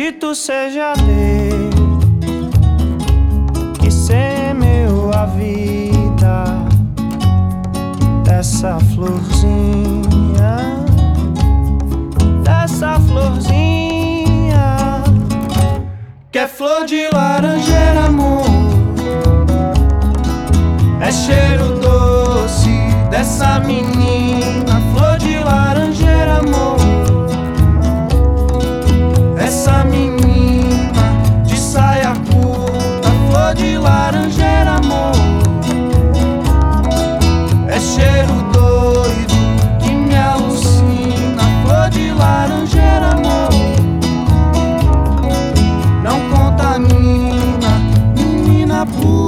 Bendito seja Deus que semeou a vida dessa florzinha, que é flor de laranjeira, amor. É cheiro doce dessa menina, flor de laranjeira, amor. Essa menina de saia curta, flor de laranjeira, amor. É cheiro doido que me alucina, flor de laranjeira, amor. Não contamina, menina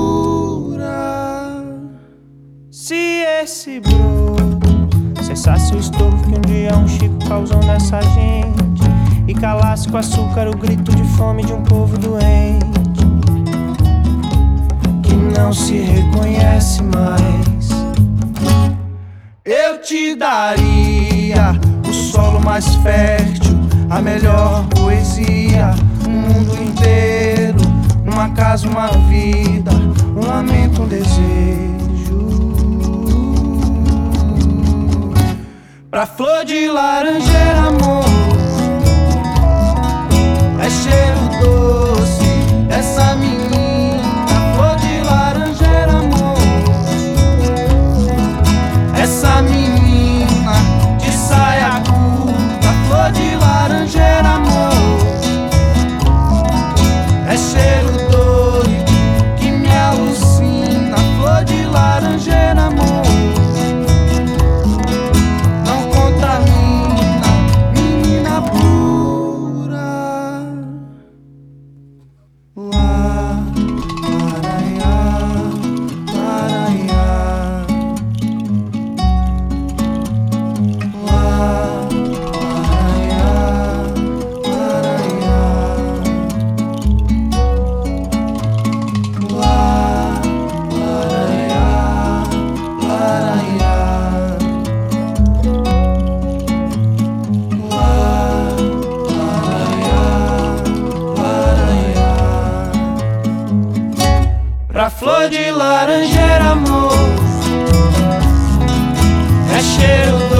pura. Se esse broto cessasse o estouro que um dia um Chico causou nessa gente, e calasse com açúcar o grito de fome de um povo doente, que não se reconhece mais, eu te daria o solo mais fértil, a melhor poesia, o mundo inteiro, uma casa, uma vida, um lamento, um desejo. Pra flor de laranjeira, amor. É cheiro doce dessa menina, flor de laranjeira, amor. Essa menina de saia curta, flor de laranjeira, amor. É cheiro doido que me alucina, flor de laranjeira, amor. Não contamina, menina pura. Lá, laraiá, laraiá. Lá, laraiá, laraiá. Lá, laraiá, laraiá. Lá, laraiá, laraiá. Pra flor de laranjeira, amor. É cheiro